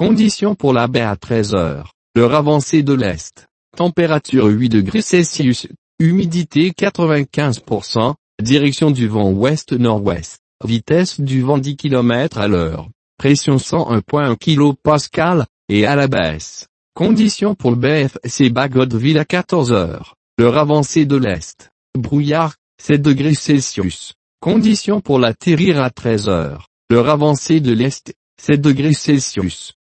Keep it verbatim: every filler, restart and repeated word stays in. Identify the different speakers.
Speaker 1: Conditions pour la baie à treize heures. L'heure avancée de l'Est. Température huit degrés Celsius. Humidité quatre-vingt-quinze pour cent. Direction du vent ouest-nord-ouest. Vitesse du vent dix kilomètres à l'heure. Pression cent un virgule un kilopascal, et à la baisse. Conditions pour le B F C Bagotville à quatorze heures. L'heure avancée de l'Est. Brouillard, sept degrés Celsius. Conditions pour l'atterrir à treize heures. L'heure avancée de l'Est, sept degrés Celsius.